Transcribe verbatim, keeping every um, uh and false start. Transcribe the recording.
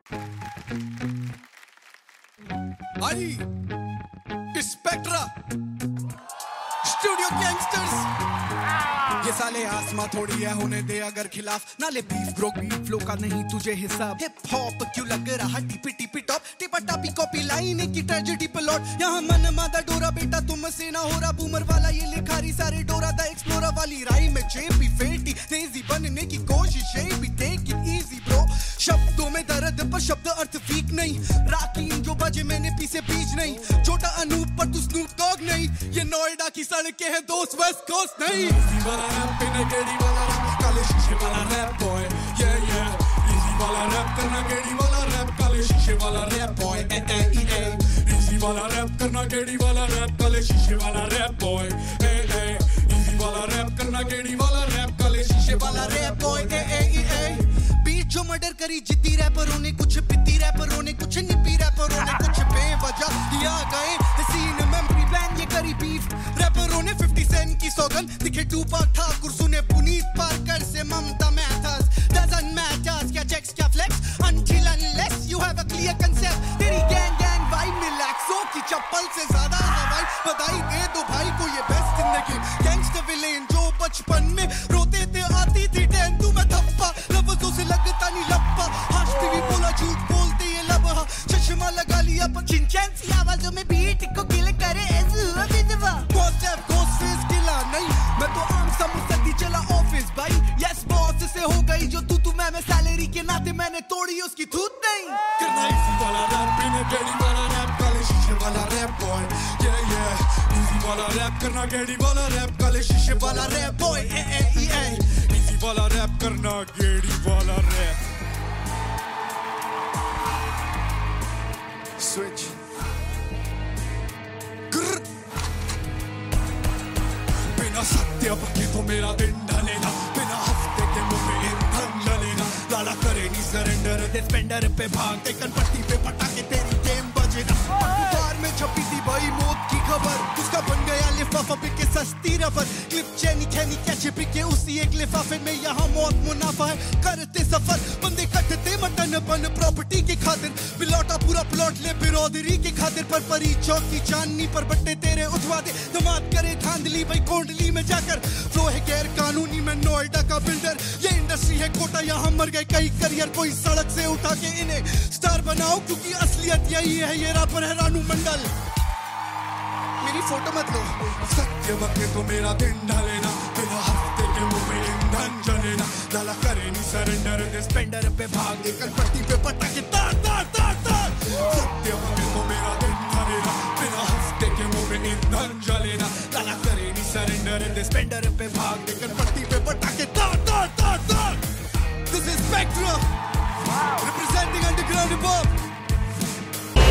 आई spectra studio gangsters. ये साले आसमां थोड़ी है होने दे अगर खिलाफ नाले बीफ ब्रो बीफ फ्लो का नहीं तुझे हिसाब। हिप हॉप क्यों लग रहा टिपी टिपी टॉप टिपा टापी कॉपी लाइन की ट्रेजेडी प्लॉट। यहाँ मन मादा डोरा बेटा तुम से ना हो रहा बूमर वाला ये लिखारी सारे डोरा दा एक्सप्लोरा वाली राई में चेपी फेटी तेजी बनने की कोशिश भी टेक इट इजी ब्रो। शब्दों में दर्द पर शब्द अर्थ फीक नहीं राकीन जो बजे मैंने पीछे बीच नहीं छोटा अनूप पर तू स्नूप डॉग नहीं। ये नोएडा की सड़कें हैं दोस्त वेस्ट कोस्ट नहीं। इजी वाला रैप बिना गेड़ी वाला रैप काले शीशे वाला रैप बॉय ये ये इजी वाला रैप करना गेड़ी वाला रैप काले शीशे वाला रैप बॉय ए ए ई ए। इजी वाला रैप करना गेड़ी वाला रैप काले शीशे वाला रैप बॉय ए ए। इजी वाला रैप करना गेड़ी वाला रैप काले शीशे वाला रैप बॉय ए ए ई ए। जो मर्डर करी जिद्दी रैपरों ने कुछ पिद्दी रैपरों ने कुछ निपी रैपरों ने कुछ बेवजह दिया गए सीन में प्लान ये करी बीफ रैपरों ने फिफ्टी सेंट की सौगन दिखे टूपाक ठाकुर सुने पुनीत पार्कर से ममता मैथर्स डजंट मैटर्स क्या चेक्स क्या flex until unless you have a clear concept. तेरी गैंग गैंग वाइब में लैक्सों की चप्पल से ज्यादा हवाई बधाई दे दो भाई को ये बेस्ट जिंदगी। गैंगस्टर विलेन जो बचपन में रोते थे आती थी टेंटू में थप्पा लफ्जों से लगता नहीं लप्पा हंसती भी बोला झूठ बोलते ये लबहा चश्मा लगा लिया पर चिंचैंसी आवाजों में बीट को किल करे ऐसा विधवा। कॉन्सेप्ट कोर्सेस किला नहीं मैं तो आम सा मुसद्दी चला ऑफिस भाई यस बॉस से हो गई जो तू तू मैं मैं सैलरी के नाते मैंने तोड़ी उसकी थूत नहीं। करना इसी वाला रैप बिना गेड़ी वाला रैप काले शीशे वाला रैप बॉय ये ये। इजी वाला रैप करना गेड़ी वाला रैप काले शीशे वाला रैप बॉय ए ए ई ए। इजी वाला रैप करना गेड़ी वाला रैप। Switch. Grrr. बिना सत्य बके तो मेरा दिन ढलेगा बिना हफ्ते के मुंह में ईंधन जलेगा। लाला करे नी सरेंडर दे स्पेंडर पे भाग दे कनपट्टी पे पटाके तेरी गेम बजेगा। अखबार में छपी थी भाई मौत की खबर उसका बन गया लिफाफा बिके सस्ती रबर क्लिप चैनी चैनी कैचे बिके उसी एक लिफाफे में यहाँ मौत मुनाफा है करते सफर बंदे कटते मटन बन प्रॉपर्टी के खातिर बिलौटा पूरा प्लॉट ले बिरौदरी के खातिर पर परी चौकी चांदनी पर बट्टे तेरे उठवा दे दमाद करे धांधली भाई कोंडली में जाकर फ्लो है गैर कानूनी में नोएडा का बिल्डर ये इंडस्ट्री है कोटा यहाँ मर गए कई करियर कोई सड़क से उठा के इन्हें स्टार बनाओ क्योंकि असलियत यही है ये रैपर है रानू मंडल। मेरी फोटो मत लो सत्य वक्त तो मेरा दिन ढलेना बिना हफ्ते के मुंह में ईंधन जलेना। लाला करे नी सरेंडर दे स्पेंडर पे भाग दे कनपट्टी पे पटाके तार तार तार तार। सत्य वक्त तो मेरा दिन ढलेना बिना हफ्ते के मुंह में ईंधन जलेना। लाला करे नी सरेंडर दे स्पेंडर पे भाग दे कनपट्टी पे पटाके तार तार तार तार। This is Spectra representing underground hip hop.